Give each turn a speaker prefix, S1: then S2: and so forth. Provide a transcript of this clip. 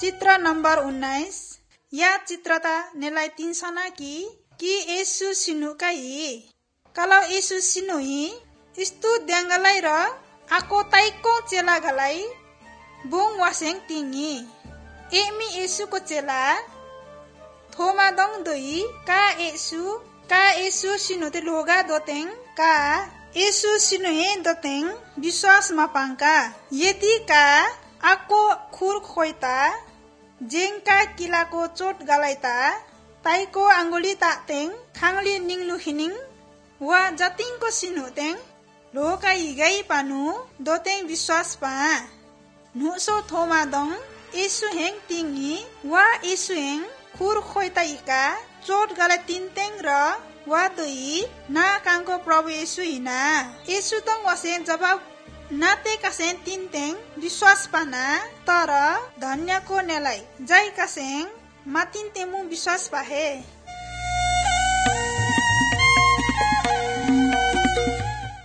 S1: चित्र नंबर 19 या चित्रता नेलाई 3 सना कि येसु सिनुकाई kalau येसु सिनुई इस्तु देंगलाई र आको ताइको चेला गलाई बुङ वासेङ तिङी एमी येसु को चेला थोमा दङ दोई का येसु सिनुते लोगा दोतेङ का येसु सिनुहे दोतेङ विश्वास मापाङका यदि का आको खुर खोइता जेंका किलाको चोट गलाइता ताइको अंगुली तातेङ खाङली निङलु हिनिङ वा जतिङको सिनुतेङ लोका इगाई पानु दोतेङ विश्वास पा नुसो थोमा दङ येसु हेङ तिङी वा येसु हेङ खुर खोइता इका चोट गला तिनतेङ र वा दोई ना काङको प्रभु येसु हिना येसु तङ वसे जवाब नाते कासेन तिनतेङ विश्वास पाना तर धन्यको नेलाई जाई कासेङ मातिन तेमु विश्वास पाहे